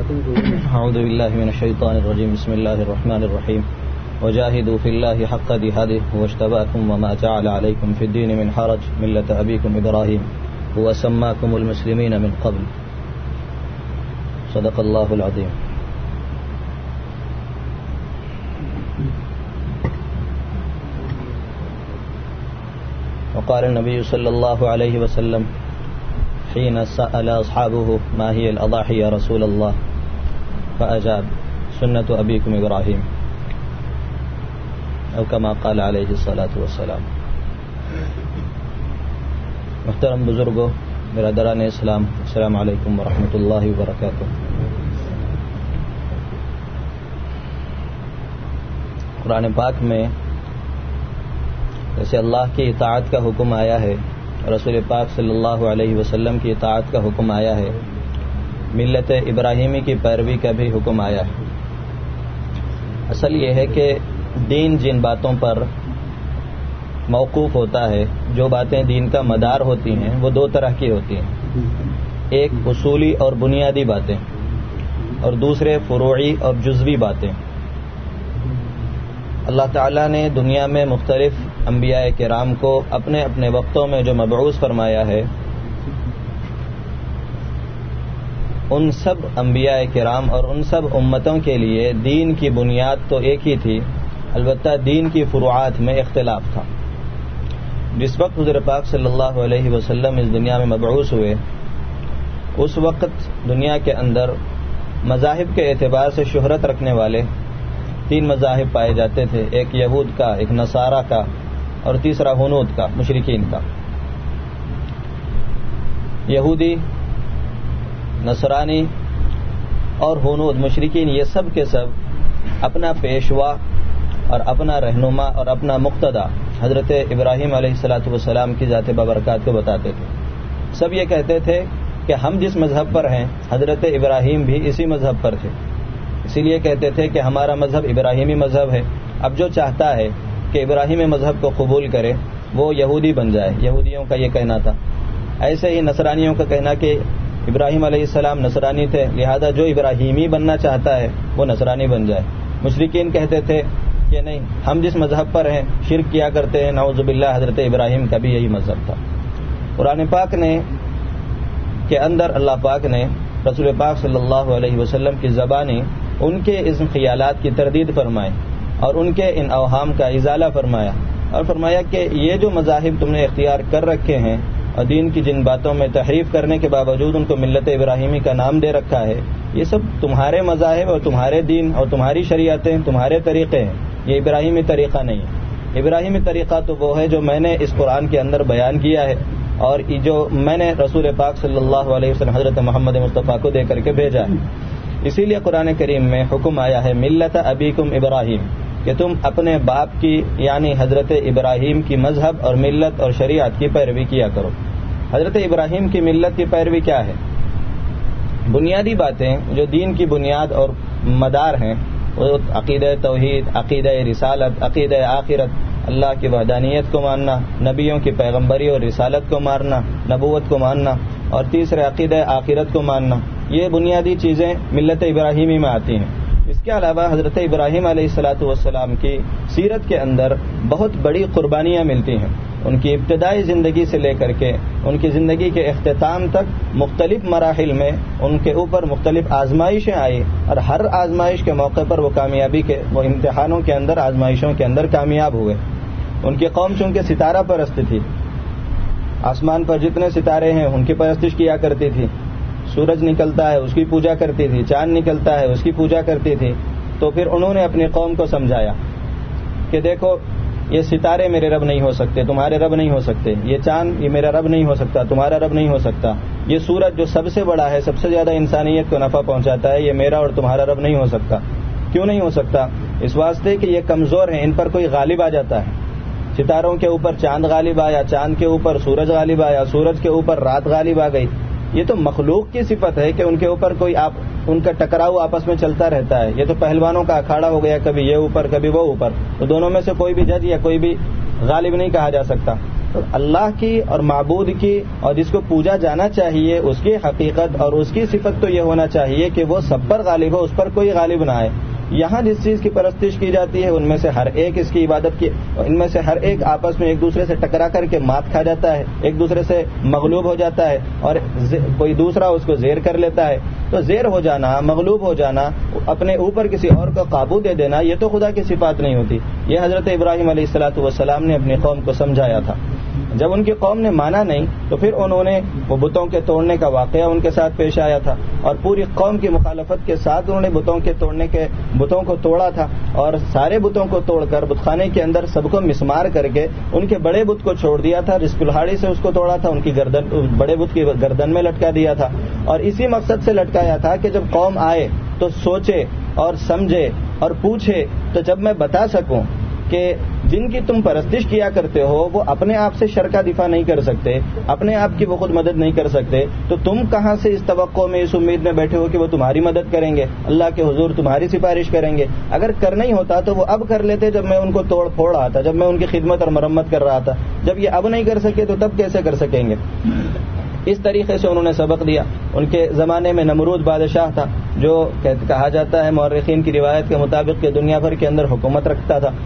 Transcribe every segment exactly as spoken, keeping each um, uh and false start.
اعوذ باللہ من الشیطان الرجیم بسم اللہ الرحمن الرحیم وجاہدوا فی اللہ حق جہادہ واجتباکم وما جعل علیکم فی الدین من حرج ملۃ ابیکم ابراہیم هو سماکم المسلمین من قبل صدق اللہ العظیم. وقال النبی صلی اللہ علیہ وسلم حين سأل أصحابه ما هي الأضاحي يا رسول الله فأجاب سنة أبيكم إبراهيم أو كما قال عليه الصلاة والسلام. محترم بزرگوں، برادران اسلام، السلام علیکم ورحمۃ اللہ وبرکاتہ. قرآن پاک میں جیسے اللہ کی اطاعت کا حکم آیا ہے، رسول پاک صلی اللہ علیہ وسلم کی اطاعت کا حکم آیا ہے، ملت ابراہیمی کی پیروی کا بھی حکم آیا ہے. اصل یہ ہے کہ دین جن باتوں پر موقوف ہوتا ہے، جو باتیں دین کا مدار ہوتی ہیں، وہ دو طرح کی ہوتی ہیں. ایک اصولی اور بنیادی باتیں، اور دوسرے فروعی اور جزوی باتیں. اللہ تعالیٰ نے دنیا میں مختلف انبیاء کرام کو اپنے اپنے وقتوں میں جو مبعوث فرمایا ہے، ان سب انبیاء کرام اور ان سب امتوں کے لیے دین کی بنیاد تو ایک ہی تھی، البتہ دین کی فروعات میں اختلاف تھا. جس وقت حضور پاک صلی اللہ علیہ وسلم اس دنیا میں مبعوث ہوئے، اس وقت دنیا کے اندر مذاہب کے اعتبار سے شہرت رکھنے والے تین مذاہب پائے جاتے تھے. ایک یہود کا، ایک نصارہ کا، اور تیسرا ہنود کا، مشرکین کا. یہودی، نصرانی اور ہنود، مشرکین، یہ سب کے سب اپنا پیشوا اور اپنا رہنما اور اپنا مقتدا حضرت ابراہیم علیہ الصلاۃ والسلام کی ذات بابرکات کو بتاتے تھے. سب یہ کہتے تھے کہ ہم جس مذہب پر ہیں، حضرت ابراہیم بھی اسی مذہب پر تھے، اسی لیے کہتے تھے کہ ہمارا مذہب ابراہیمی مذہب ہے. اب جو چاہتا ہے کہ ابراہیمی مذہب کو قبول کرے وہ یہودی بن جائے، یہودیوں کا یہ کہنا تھا. ایسے ہی نصرانیوں کا کہنا کہ ابراہیم علیہ السلام نصرانی تھے، لہذا جو ابراہیمی بننا چاہتا ہے وہ نصرانی بن جائے. مشرکین کہتے تھے کہ نہیں، ہم جس مذہب پر ہیں شرک کیا کرتے ہیں، نعوذ باللہ. حضرت ابراہیم کا بھی یہی مذہب تھا. قرآن پاک نے کے اندر اللہ پاک نے رسول پاک صلی اللہ علیہ وسلم کی زبانی ان کے اس خیالات کی تردید فرمائی اور ان کے ان اوہام کا ازالہ فرمایا، اور فرمایا کہ یہ جو مذاہب تم نے اختیار کر رکھے ہیں اور دین کی جن باتوں میں تحریف کرنے کے باوجود ان کو ملت ابراہیمی کا نام دے رکھا ہے، یہ سب تمہارے مذاہب اور تمہارے دین اور تمہاری شریعتیں، تمہارے طریقے ہیں. یہ ابراہیمی طریقہ نہیں ہے. ابراہیمی طریقہ تو وہ ہے جو میں نے اس قرآن کے اندر بیان کیا ہے اور جو میں نے رسول پاک صلی اللہ علیہ وسلم حضرت محمد مصطفیٰ کو دے کر کے بھیجا ہے. اسی لیے قرآن کریم میں حکم آیا ہے ملت ابیکم ابراہیم، کہ تم اپنے باپ کی یعنی حضرت ابراہیم کی مذہب اور ملت اور شریعت کی پیروی کیا کرو. حضرت ابراہیم کی ملت کی پیروی کیا ہے؟ بنیادی باتیں جو دین کی بنیاد اور مدار ہیں، وہ عقیدہ توحید، عقیدہ رسالت، عقیدہ آخرت، اللہ کی وحدانیت کو ماننا، نبیوں کی پیغمبری اور رسالت کو ماننا، نبوت کو ماننا، اور تیسرے عقیدہ آخرت کو ماننا. یہ بنیادی چیزیں ملت ابراہیمی میں آتی ہیں. اس کے علاوہ حضرت ابراہیم علیہ الصلاۃ والسلام کی سیرت کے اندر بہت بڑی قربانیاں ملتی ہیں. ان کی ابتدائی زندگی سے لے کر کے ان کی زندگی کے اختتام تک مختلف مراحل میں ان کے اوپر مختلف آزمائشیں آئی، اور ہر آزمائش کے موقع پر وہ کامیابی کے وہ امتحانوں کے اندر، آزمائشوں کے اندر کامیاب ہوئے. ان کی قوم چونکہ ستارہ پرست تھی، آسمان پر جتنے ستارے ہیں ان کی پرستش کیا کرتی تھی. سورج نکلتا ہے اس کی پوجا کرتی تھی، چاند نکلتا ہے اس کی پوجا کرتی تھی. تو پھر انہوں نے اپنی قوم کو سمجھایا کہ دیکھو، یہ ستارے میرے رب نہیں ہو سکتے، تمہارے رب نہیں ہو سکتے. یہ چاند یہ میرا رب نہیں ہو سکتا، تمہارا رب نہیں ہو سکتا. یہ سورج جو سب سے بڑا ہے، سب سے زیادہ انسانیت کو نفع پہنچاتا ہے، یہ میرا اور تمہارا رب نہیں ہو سکتا. کیوں نہیں ہو سکتا؟ اس واسطے کہ یہ کمزور ہیں، ان پر کوئی غالب آ جاتا ہے. ستاروں کے اوپر چاند غالب آیا، چاند کے اوپر سورج غالب آیا، سورج کے اوپر رات غالب آ گئی. یہ تو مخلوق کی صفت ہے کہ ان کے اوپر کوئی آپ ان کا ٹکراؤ آپس میں چلتا رہتا ہے. یہ تو پہلوانوں کا اکھاڑا ہو گیا، کبھی یہ اوپر کبھی وہ اوپر، تو دونوں میں سے کوئی بھی جج یا کوئی بھی غالب نہیں کہا جا سکتا. تو اللہ کی اور معبود کی اور جس کو پوجا جانا چاہیے اس کی حقیقت اور اس کی صفت تو یہ ہونا چاہیے کہ وہ سب پر غالب ہو، اس پر کوئی غالب نہ آئے. یہاں جس چیز کی پرستش کی جاتی ہے ان میں سے ہر ایک اس کی عبادت کی، ان میں سے ہر ایک آپس میں ایک دوسرے سے ٹکرا کر کے مات کھا جاتا ہے، ایک دوسرے سے مغلوب ہو جاتا ہے اور کوئی دوسرا اس کو زیر کر لیتا ہے. تو زیر ہو جانا، مغلوب ہو جانا، اپنے اوپر کسی اور کو قابو دے دینا، یہ تو خدا کی صفات نہیں ہوتی. یہ حضرت ابراہیم علیہ الصلوۃ والسلام نے اپنی قوم کو سمجھایا تھا. جب ان کی قوم نے مانا نہیں تو پھر انہوں نے وہ بتوں کے توڑنے کا واقعہ ان کے ساتھ پیش آیا تھا اور پوری قوم کی مخالفت کے ساتھ انہوں نے بتوں کے توڑنے کے بتوں کو توڑا تھا اور سارے بتوں کو توڑ کر بت خانے کے اندر سب کو مسمار کر کے ان کے بڑے بت کو چھوڑ دیا تھا. جس کلہاڑی سے اس کو توڑا تھا ان کی گردن، بڑے بت کی گردن میں لٹکا دیا تھا اور اسی مقصد سے لٹکایا تھا کہ جب قوم آئے تو سوچے اور سمجھے اور پوچھے تو جب میں بتا سکوں کہ جن کی تم پرستش کیا کرتے ہو وہ اپنے آپ سے شر کا دفاع نہیں کر سکتے، اپنے آپ کی وہ خود مدد نہیں کر سکتے، تو تم کہاں سے اس توقع میں، اس امید میں بیٹھے ہو کہ وہ تمہاری مدد کریں گے، اللہ کے حضور تمہاری سفارش کریں گے؟ اگر کرنا ہی ہوتا تو وہ اب کر لیتے جب میں ان کو توڑ پھوڑ رہا تھا، جب میں ان کی خدمت اور مرمت کر رہا تھا. جب یہ اب نہیں کر سکے تو تب کیسے کر سکیں گے؟ اس طریقے سے انہوں نے سبق دیا. ان کے زمانے میں نمرود بادشاہ تھا جو کہا جاتا ہے مورخین کی روایت کے مطابق کہ دنیا بھر کے اندر حکومت رکھتا تھا.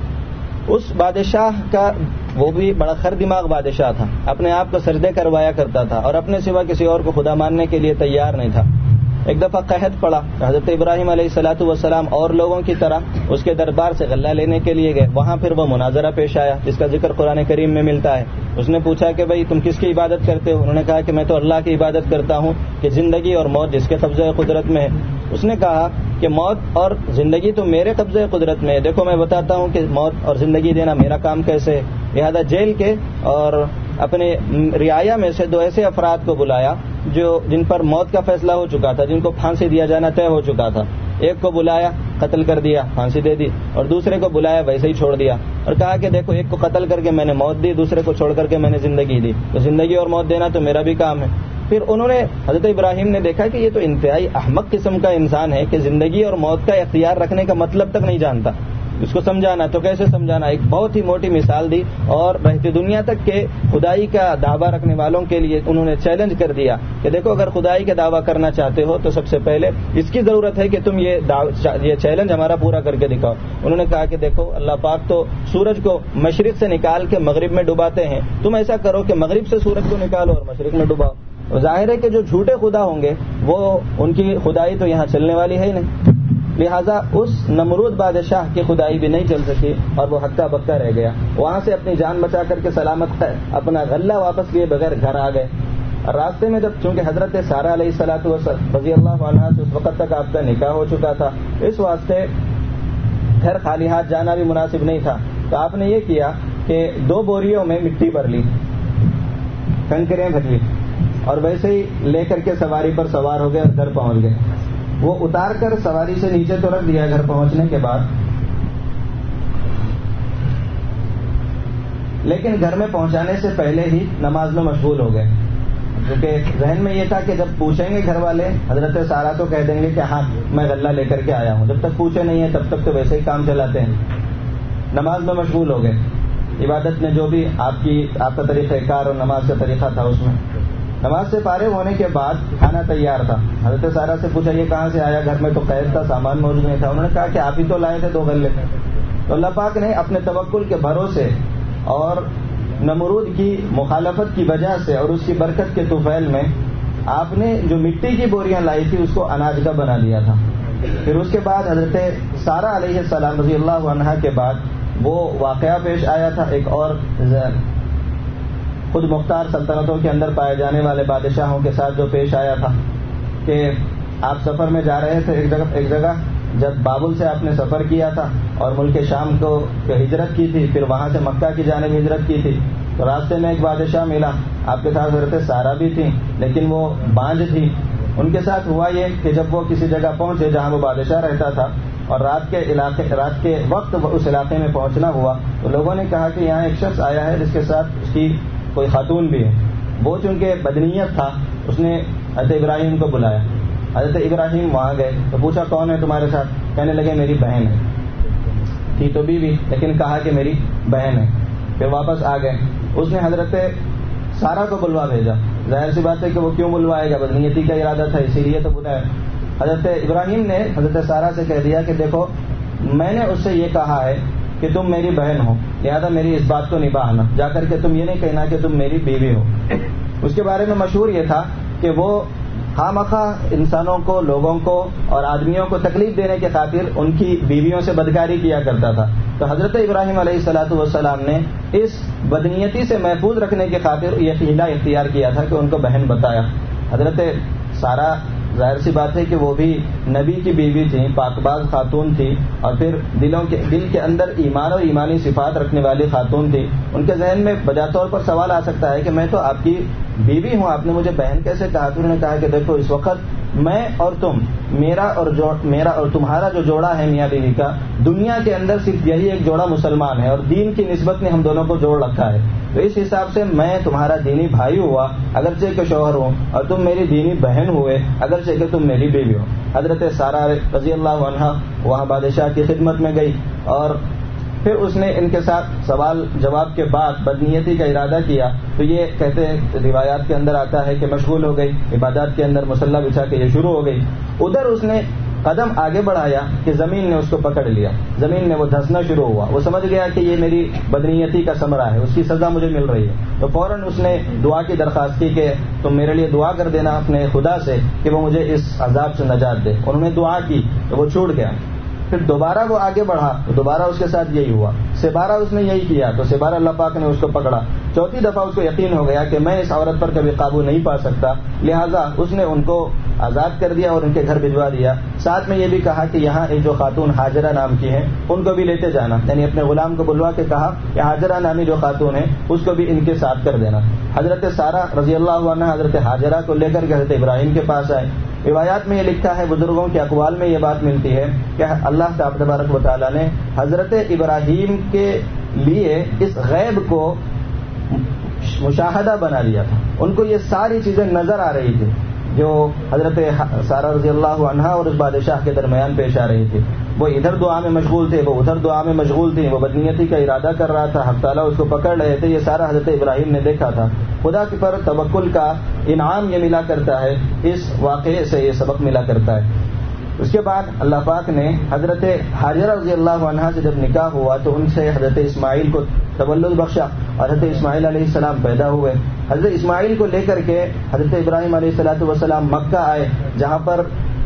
اس بادشاہ کا وہ بھی بڑا خر دماغ بادشاہ تھا، اپنے آپ کو سجدے کروایا کرتا تھا اور اپنے سوا کسی اور کو خدا ماننے کے لیے تیار نہیں تھا. ایک دفعہ قحط پڑا، حضرت ابراہیم علیہ الصلوۃ والسلام اور لوگوں کی طرح اس کے دربار سے غلہ لینے کے لیے گئے. وہاں پھر وہ مناظرہ پیش آیا جس کا ذکر قرآن کریم میں ملتا ہے. اس نے پوچھا کہ بھئی تم کس کی عبادت کرتے ہو؟ انہوں نے کہا کہ میں تو اللہ کی عبادت کرتا ہوں کہ زندگی اور موت جس کے قبضہ قدرت میں ہے. اس نے کہا کہ موت اور زندگی تو میرے قبضہ قدرت میں ہے، دیکھو میں بتاتا ہوں کہ موت اور زندگی دینا میرا کام کیسے ہے. لہذا جیل کے اور اپنے رعایا میں سے دو ایسے افراد کو بلایا جو جن پر موت کا فیصلہ ہو چکا تھا، جن کو پھانسی دیا جانا طے ہو چکا تھا. ایک کو بلایا، قتل کر دیا، پھانسی دے دی، اور دوسرے کو بلایا، ویسے ہی چھوڑ دیا اور کہا کہ دیکھو ایک کو قتل کر کے میں نے موت دی، دوسرے کو چھوڑ کر کے میں نے زندگی دی، تو زندگی اور موت دینا تو میرا بھی کام ہے. پھر انہوں نے حضرت ابراہیم نے دیکھا کہ یہ تو انتہائی احمق قسم کا انسان ہے کہ زندگی اور موت کا اختیار رکھنے کا مطلب تک نہیں جانتا. اس کو سمجھانا تو کیسے سمجھانا؟ ایک بہت ہی موٹی مثال دی اور رہتی دنیا تک کے خدائی کا دعویٰ رکھنے والوں کے لیے انہوں نے چیلنج کر دیا کہ دیکھو اگر خدائی کا دعویٰ کرنا چاہتے ہو تو سب سے پہلے اس کی ضرورت ہے کہ تم یہ یہ چیلنج ہمارا پورا کر کے دکھاؤ. انہوں نے کہا کہ دیکھو اللہ پاک تو سورج کو مشرق سے نکال کے مغرب میں ڈباتے ہیں، تم ایسا کرو کہ مغرب سے سورج کو نکالو اور مشرق میں ڈباؤ. ظاہر ہے کہ جو جھوٹے خدا ہوں گے وہ ان کی خدائی تو یہاں چلنے والی ہے ہی نہیں. لہذا اس نمرود بادشاہ کی خدائی بھی نہیں چل سکی اور وہ ہکا بکا رہ گیا. وہاں سے اپنی جان بچا کر کے سلامت اپنا غلہ واپس لیے بغیر گھر آ گئے. راستے میں جب چونکہ حضرت سارہ علیہ الصلوۃ والسلام رضی اللہ عنہا سے اس وقت تک آپ کا نکاح ہو چکا تھا، اس واسطے گھر خالی ہاتھ جانا بھی مناسب نہیں تھا. تو آپ نے یہ کیا کہ دو بوریوں میں مٹی بھر لی، کنکریاں بھر لی اور ویسے ہی لے کر کے سواری پر سوار ہو گئے اور گھر پہنچ گئے. وہ اتار کر سواری سے نیچے تو رکھ دیا. گھر پہنچنے کے بعد لیکن گھر میں پہنچانے سے پہلے ہی نماز میں مشغول ہو گئے، کیونکہ ذہن میں یہ تھا کہ جب پوچھیں گے گھر والے حضرت سارہ تو کہہ دیں گے کہ ہاں میں غلہ لے کر کے آیا ہوں. جب تک پوچھے نہیں ہیں تب تک تو ویسے ہی کام چلاتے ہیں. نماز میں مشغول ہو گئے، عبادت میں جو بھی آپ کی آپ کا طریقہ کار اور نماز کا طریقہ تھا اس میں. نماز سے فارغ ہونے کے بعد کھانا تیار تھا. حضرت سارہ سے پوچھا یہ کہاں سے آیا؟ گھر میں تو قید تھا، سامان موجود نہیں تھا. انہوں نے کہا کہ آپ ہی تو لائے تھے دو غلے. تو اللہ پاک نے اپنے توکل کے بھروسے اور نمرود کی مخالفت کی وجہ سے اور اس کی برکت کے طفیل میں آپ نے جو مٹی کی بوریاں لائی تھی اس کو اناج کا بنا دیا تھا. پھر اس کے بعد حضرت سارہ علیہ السلام رضی اللہ عنہا کے بعد وہ واقعہ پیش آیا تھا ایک اور خود مختار سلطنتوں کے اندر پائے جانے والے بادشاہوں کے ساتھ جو پیش آیا تھا کہ آپ سفر میں جا رہے تھے ایک جگہ ایک جگہ جب بابل سے آپ نے سفر کیا تھا اور ملک شام کو ہجرت کی تھی، پھر وہاں سے مکہ کی جانب ہجرت کی تھی. تو راستے میں ایک بادشاہ ملا، آپ کے ساتھ حضرت سارہ بھی تھیں لیکن وہ بانجھ تھی. ان کے ساتھ ہوا یہ کہ جب وہ کسی جگہ پہنچے جہاں وہ بادشاہ رہتا تھا اور رات کے علاقے رات کے وقت اس علاقے میں پہنچنا ہوا تو لوگوں نے کہا کہ یہاں ایک شخص آیا ہے جس کے ساتھ اس کی کوئی خاتون بھی ہے. وہ چونکہ بدنیت تھا اس نے حضرت ابراہیم کو بلایا. حضرت ابراہیم وہاں گئے تو پوچھا کون ہے تمہارے ساتھ؟ کہنے لگے میری بہن ہے. تھی تو بیوی لیکن کہا کہ میری بہن ہے. پھر واپس آ گئے. اس نے حضرت سارا کو بلوا بھیجا. ظاہر سی بات ہے کہ وہ کیوں بلوائے گا, بدنیتی کا ارادہ تھا اسی لیے تو بلایا. حضرت ابراہیم نے حضرت سارا سے کہہ دیا کہ دیکھو میں نے اس سے یہ کہا ہے کہ تم میری بہن ہو, لہذا میری اس بات کو نبھانا, جا کر کے تم یہ نہیں کہنا کہ تم میری بیوی ہو. اس کے بارے میں مشہور یہ تھا کہ وہ خواہ مخواہ انسانوں کو, لوگوں کو اور آدمیوں کو تکلیف دینے کے خاطر ان کی بیویوں سے بدکاری کیا کرتا تھا. تو حضرت ابراہیم علیہ الصلوۃ والسلام نے اس بدنیتی سے محفوظ رکھنے کی خاطر یہ حیلہ اختیار کیا تھا کہ ان کو بہن بتایا. حضرت سارا ظاہر سی بات ہے کہ وہ بھی نبی کی بیوی تھیں, پاک باز خاتون تھی, اور پھر دلوں کے دل کے اندر ایمان اور ایمانی صفات رکھنے والی خاتون تھی. ان کے ذہن میں بجا طور پر سوال آ سکتا ہے کہ میں تو آپ کی بیوی ہوں, آپ نے مجھے بہن کیسے کہا؟ تو انہوں نے کہا کہ دیکھو اس وقت میں اور تم, میرا اور جو میرا اور تمہارا جو جوڑا ہے میاں بیوی کا, دنیا کے اندر صرف یہی ایک جوڑا مسلمان ہے, اور دین کی نسبت نے ہم دونوں کو جوڑ رکھا ہے. تو اس حساب سے میں تمہارا دینی بھائی ہوا اگرچہ کہ شوہر ہوں, اور تم میری دینی بہن ہوئے اگرچہ کہ تم میری بیوی ہو. حضرت سارا رضی اللہ عنہا وہاں بادشاہ کی خدمت میں گئی, اور پھر اس نے ان کے ساتھ سوال جواب کے بعد بدنیتی کا ارادہ کیا. تو یہ کہتے ہیں روایات کے اندر آتا ہے کہ مشغول ہو گئی, عبادات کے اندر مسلح بچھا کے یہ شروع ہو گئی. ادھر اس نے قدم آگے بڑھایا کہ زمین نے اس کو پکڑ لیا, زمین میں وہ دھنسنا شروع ہوا. وہ سمجھ گیا کہ یہ میری بدنیتی کا ثمرہ ہے, اس کی سزا مجھے مل رہی ہے. تو فوراً اس نے دعا کی درخواست کی کہ تم میرے لیے دعا کر دینا اپنے خدا سے کہ وہ مجھے اس عذاب سے نجات دے. انہوں نے دعا کی تو وہ چھوٹ گیا. پھر دوبارہ وہ آگے بڑھا تو دوبارہ اس کے ساتھ یہی ہوا. سبارہ اس نے یہی کیا تو سبارہ اللہ پاک نے اس کو پکڑا. چوتھی دفعہ اس کو یقین ہو گیا کہ میں اس عورت پر کبھی قابو نہیں پا سکتا, لہذا اس نے ان کو آزاد کر دیا اور ان کے گھر بھجوا دیا. ساتھ میں یہ بھی کہا کہ یہاں ایک جو خاتون حاجرہ نام کی ہیں ان کو بھی لیتے جانا, یعنی اپنے غلام کو بلوا کے کہا کہ حاجرہ نامی جو خاتون ہے اس کو بھی ان کے ساتھ کر دینا. حضرت سارا رضی اللہ عنہ حضرت حاجرہ کو لے کر کے حضرت ابراہیم کے پاس آئے. روایات میں یہ لکھا ہے, بزرگوں کے اقوال میں یہ بات ملتی ہے کہ اللہ تبارک و تعالیٰ نے حضرت ابراہیم کے لیے اس غیب کو مشاہدہ بنا لیا تھا. ان کو یہ ساری چیزیں نظر آ رہی تھی جو حضرت سارا رضی اللہ عنہا اور اس بادشاہ کے درمیان پیش آ رہی تھی. وہ ادھر دعا میں مشغول تھے, وہ ادھر دعا میں مشغول تھی, وہ بدنیتی کا ارادہ کر رہا تھا, حق تعالیٰ اس کو پکڑ رہے تھے. یہ سارا حضرت ابراہیم نے دیکھا تھا. خدا کے پر توکل کا انعام یہ ملا کرتا ہے, اس واقعے سے یہ سبق ملا کرتا ہے. اس کے بعد اللہ پاک نے حضرت حاجرہ رضی اللہ عنہا سے جب نکاح ہوا تو ان سے حضرت اسماعیل کو تولد بخشا, اور حضرت اسماعیل علیہ السلام پیدا ہوئے. حضرت اسماعیل کو لے کر کے حضرت ابراہیم علیہ الصلوۃ والسلام مکہ آئے, جہاں پر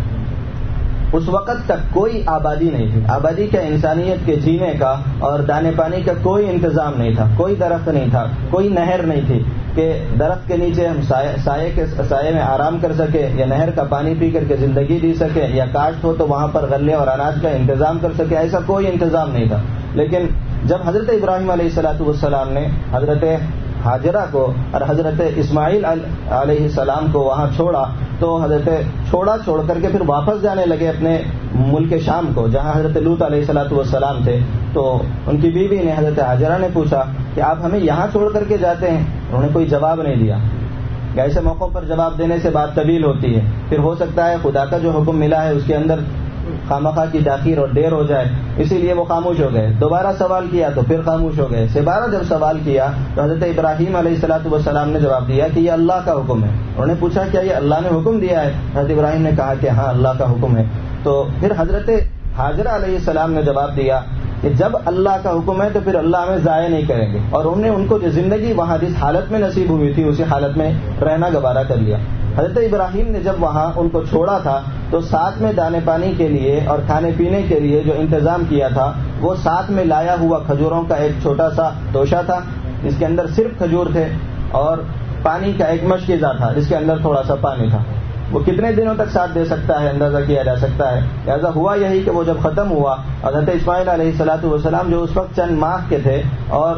اس وقت تک کوئی آبادی نہیں تھی. آبادی کا انسانیت کے جینے کا اور دانے پانی کا کوئی انتظام نہیں تھا, کوئی درخت نہیں تھا, کوئی نہر نہیں تھی کہ درخت کے نیچے ہم سائے کے سائے میں آرام کر سکے, یا نہر کا پانی پی کر کے زندگی جی سکے, یا کاشت ہو تو وہاں پر غلے اور اناج کا انتظام کر سکے. ایسا کوئی انتظام نہیں تھا. لیکن جب حضرت ابراہیم علیہ الصلوۃ والسلام نے حضرت حاجرہ کو اور حضرت اسماعیل علیہ السلام کو وہاں چھوڑا تو حضرت چھوڑا چھوڑ کر کے پھر واپس جانے لگے اپنے ملک شام کو, جہاں حضرت لوط علیہ الصلوۃ والسلام تھے. تو ان کی بیوی نے حضرت حاجرہ نے پوچھا کہ آپ ہمیں یہاں چھوڑ کر کے جاتے ہیں؟ انہوں نے کوئی جواب نہیں دیا. ایسے موقعوں پر جواب دینے سے بات طویل ہوتی ہے, پھر ہو سکتا ہے خدا کا جو حکم ملا ہے اس کے اندر خامخواہ کی تاخیر اور دیر ہو جائے, اسی لیے وہ خاموش ہو گئے. دوبارہ سوال کیا تو پھر خاموش ہو گئے. سبارہ جب سوال کیا تو حضرت ابراہیم علیہ الصلوۃ والسلام نے جواب دیا کہ یہ اللہ کا حکم ہے. انہوں نے پوچھا کیا یہ اللہ نے حکم دیا ہے؟ حضرت ابراہیم نے کہا کہ ہاں اللہ کا حکم ہے. تو پھر حضرت حاجرہ علیہ السلام نے جواب دیا کہ جب اللہ کا حکم ہے تو پھر اللہ ہمیں ضائع نہیں کریں گے, اور انہوں نے ان کو جو زندگی وہاں جس حالت میں نصیب ہوئی تھی اسی حالت میں رہنا گوارا کر لیا. حضرت ابراہیم نے جب وہاں ان کو چھوڑا تھا تو ساتھ میں دانے پانی کے لیے اور کھانے پینے کے لیے جو انتظام کیا تھا وہ ساتھ میں لایا ہوا کھجوروں کا ایک چھوٹا سا توشہ تھا جس کے اندر صرف کھجور تھے, اور پانی کا ایک مشکیزہ تھا جس کے اندر تھوڑا سا پانی تھا. وہ کتنے دنوں تک ساتھ دے سکتا ہے اندازہ کیا جا سکتا ہے. لہٰذا ہوا یہی کہ وہ جب ختم ہوا, حضرت اسماعیل علیہ الصلوۃ والسلام جو اس وقت چند ماہ کے تھے اور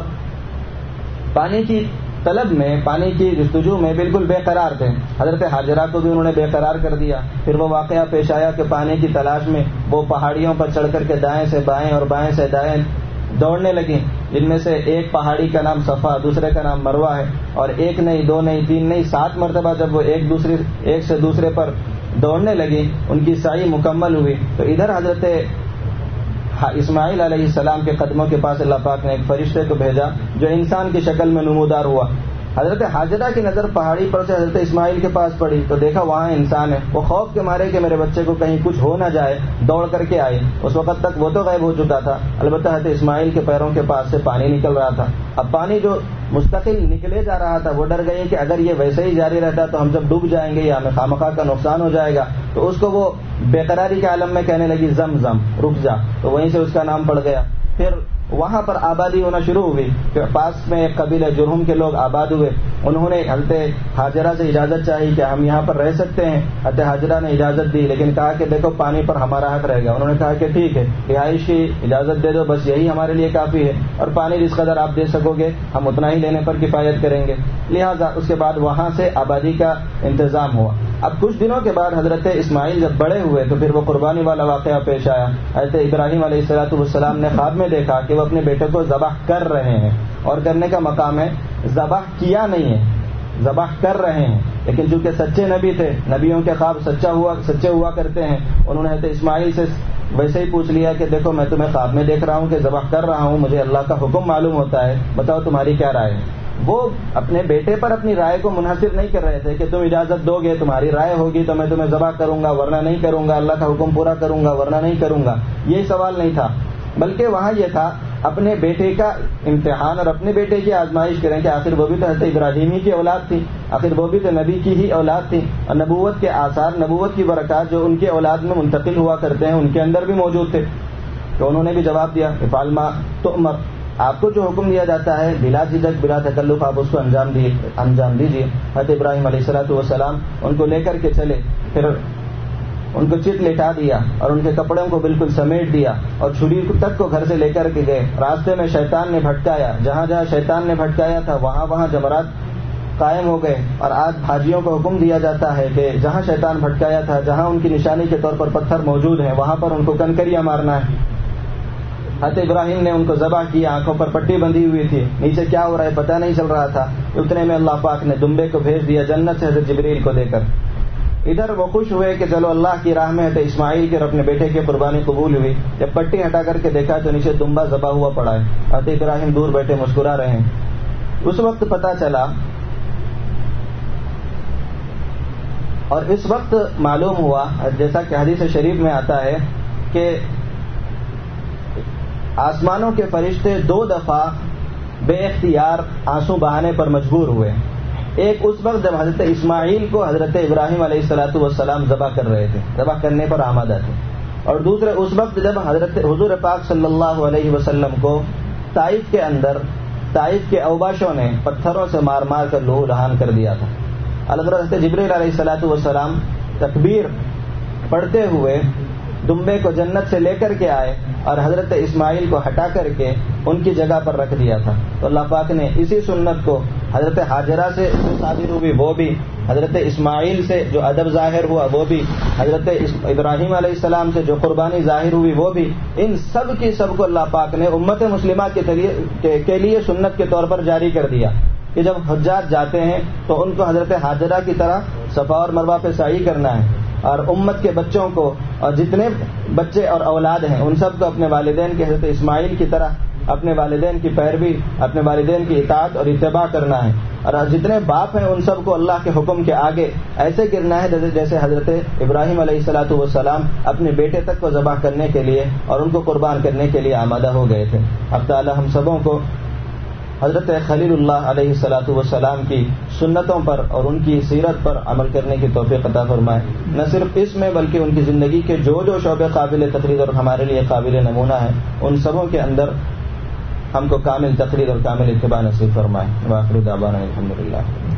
پانی کی طلب میں, پانی کی جستجو میں بالکل بے قرار تھے, حضرت حاجرہ کو بھی انہوں نے بے قرار کر دیا. پھر وہ واقعہ پیش آیا کہ پانی کی تلاش میں وہ پہاڑیوں پر چڑھ کر کے دائیں سے بائیں اور بائیں سے دائیں دوڑنے لگیں, جن میں سے ایک پہاڑی کا نام صفا, دوسرے کا نام مروہ ہے, اور ایک نہیں دو نہیں تین نہیں سات مرتبہ جب وہ ایک دوسرے ایک سے دوسرے پر دوڑنے لگی ان کی سعی مکمل ہوئی. تو ادھر حضرت اسماعیل علیہ السلام کے قدموں کے پاس اللہ پاک نے ایک فرشتے کو بھیجا جو انسان کی شکل میں نمودار ہوا. حضرت حاجرہ کی نظر پہاڑی پر سے حضرت اسماعیل کے پاس پڑی تو دیکھا وہاں انسان ہے. وہ خوف کے مارے کہ میرے بچے کو کہیں کچھ ہو نہ جائے دوڑ کر کے آئے. اس وقت تک وہ تو غائب ہو چکا تھا, البتہ حضرت اسماعیل کے پیروں کے پاس سے پانی نکل رہا تھا. اب پانی جو مستقل نکلے جا رہا تھا وہ ڈر گئی کہ اگر یہ ویسے ہی جاری رہتا تو ہم جب ڈوب جائیں گے یا ہمیں خامخواہ کا نقصان ہو جائے گا. تو اس کو وہ بے قراری کے عالم میں کہنے لگی زم زم رک جا, تو وہیں سے اس کا نام پڑ گیا. پھر وہاں پر آبادی ہونا شروع ہوئی. پھر پاس میں ایک قبیلہ جرہم کے لوگ آباد ہوئے. انہوں نے حضرت حاجرہ سے اجازت چاہی کہ ہم یہاں پر رہ سکتے ہیں. حضرت حاجرہ نے اجازت دی, لیکن کہا کہ دیکھو پانی پر ہمارا حق رہے گا. انہوں نے کہا کہ ٹھیک ہے, رہائش کی اجازت دے دو, بس یہی ہمارے لیے کافی ہے, اور پانی جس قدر آپ دے سکو گے ہم اتنا ہی لینے پر کفایت کریں گے. لہٰذا اس کے بعد وہاں سے آبادی کا انتظام ہوا. اب کچھ دنوں کے بعد حضرت اسماعیل جب بڑے ہوئے تو پھر وہ قربانی والا واقعہ پیش آیا. حضرت ابراہیم علیہ الصلوۃ والسلام نے خواب میں دیکھا کہ وہ اپنے بیٹے کو ذبح کر رہے ہیں, اور کرنے کا مقام ہے ذبح کیا نہیں ہے, ذبح کر رہے ہیں. لیکن چونکہ سچے نبی تھے, نبیوں کے خواب سچا ہوا سچے ہوا کرتے ہیں, انہوں نے حضرت اسماعیل سے ویسے ہی پوچھ لیا کہ دیکھو میں تمہیں خواب میں دیکھ رہا ہوں کہ ذبح کر رہا ہوں, مجھے اللہ کا حکم معلوم ہوتا ہے, بتاؤ تمہاری کیا رائے ہے. وہ اپنے بیٹے پر اپنی رائے کو منحصر نہیں کر رہے تھے کہ تم اجازت دو گے, تمہاری رائے ہوگی تو میں تمہیں ذبح کروں گا ورنہ نہیں کروں گا, اللہ کا حکم پورا کروں گا ورنہ نہیں کروں گا. یہ سوال نہیں تھا, بلکہ وہاں یہ تھا اپنے بیٹے کا امتحان اور اپنے بیٹے کی آزمائش کریں کہ آخر وہ بھی تو حضرت ابراہیم ہی کی اولاد تھی, آخر وہ بھی تو نبی کی ہی اولاد تھی, اور نبوت کے آثار, نبوت کی برکات جو ان کے اولاد میں منتقل ہوا کرتے ہیں ان کے اندر بھی موجود تھے. تو انہوں نے بھی جواب دیا افعل ما تؤمر, آپ کو جو حکم دیا جاتا ہے بلا جھجک بلا تکلف آپ اس کو انجام دیے انجام دیجیے. حضرت ابراہیم علیہ الصلوۃ والسلام ان کو لے کر کے چلے, پھر ان کو چت لٹا دیا اور ان کے کپڑوں کو بالکل سمیٹ دیا اور چھری تک کو گھر سے لے کر کے گئے. راستے میں شیطان نے بھٹکایا, جہاں جہاں شیطان نے بھٹکایا تھا وہاں وہاں جمرات قائم ہو گئے. اور آج حاجیوں کو حکم دیا جاتا ہے کہ جہاں شیطان بھٹکایا تھا, جہاں ان کی نشانی کے طور پر پتھر موجود ہیں, وہاں پر ان کو کنکریاں مارنا ہے. حضرت ابراہیم نے ان کو ذبح کیا, آنکھوں پر پٹی بندھی ہوئی تھی, نیچے کیا ہو رہا ہے پتہ نہیں چل رہا تھا. اتنے میں اللہ پاک نے دمبے کو بھیج دیا جنت سے حضرت جبریل کو دے کر. ادھر وہ خوش ہوئے کہ چلو اللہ کی راہ میں حضرت اسماعیل کے اور اپنے بیٹے کی قربانی قبول ہوئی. جب پٹی ہٹا کر کے دیکھا تو نیچے دمبا ذبح ہوا پڑا ہے. حضرت ابراہیم دور بیٹھے مسکرا رہے ہیں. اس وقت پتہ چلا اور اس وقت معلوم ہوا, جیسا کہ حدیث شریف میں آتا ہے کہ آسمانوں کے فرشتے دو دفعہ بے اختیار آنسو بہانے پر مجبور ہوئے. ایک اس وقت جب حضرت اسماعیل کو حضرت ابراہیم علیہ الصلوۃ والسلام ذبح کر رہے تھے, ذبح کرنے پر آمادہ تھے, اور دوسرے اس وقت جب حضرت حضور پاک صلی اللہ علیہ وسلم کو طائف کے اندر طائف کے اوباشوں نے پتھروں سے مار مار کر لہو لہان کر دیا تھا. حضرت جبریل علیہ الصلوۃ والسلام تکبیر پڑھتے ہوئے دمبے کو جنت سے لے کر کے آئے اور حضرت اسماعیل کو ہٹا کر کے ان کی جگہ پر رکھ دیا تھا. تو اللہ پاک نے اسی سنت کو حضرت حاجرہ سے جو صادر ہوئی وہ بھی, حضرت اسماعیل سے جو ادب ظاہر ہوا وہ بھی, حضرت ابراہیم علیہ السلام سے جو قربانی ظاہر ہوئی وہ بھی, ان سب کی سب کو اللہ پاک نے امت مسلمہ کے لیے سنت کے طور پر جاری کر دیا کہ جب حجاج جاتے ہیں تو ان کو حضرت حاجرہ کی طرح صفا اور مروہ پہ سعی کرنا ہے, اور امت کے بچوں کو اور جتنے بچے اور اولاد ہیں ان سب کو اپنے والدین کے حضرت اسماعیل کی طرح اپنے والدین کی پیروی, اپنے والدین کی اطاعت اور اتباع کرنا ہے. اور جتنے باپ ہیں ان سب کو اللہ کے حکم کے آگے ایسے گرنا ہے جیسے حضرت ابراہیم علیہ الصلوۃ والسلام اپنے بیٹے تک کو ذبح کرنے کے لیے اور ان کو قربان کرنے کے لیے آمادہ ہو گئے تھے. اب تعالی ہم سبوں کو حضرت خلیل اللہ علیہ الصلوۃ والسلام کی سنتوں پر اور ان کی سیرت پر عمل کرنے کی توفیق عطا فرمائے. نہ صرف اس میں بلکہ ان کی زندگی کے جو جو شعبے قابل تقلید اور ہمارے لیے قابل نمونہ ہیں ان سبوں کے اندر ہم کو کامل تقلید اور کامل اتباع نصیب فرمائے. وآخر دعوانا الحمدللہ.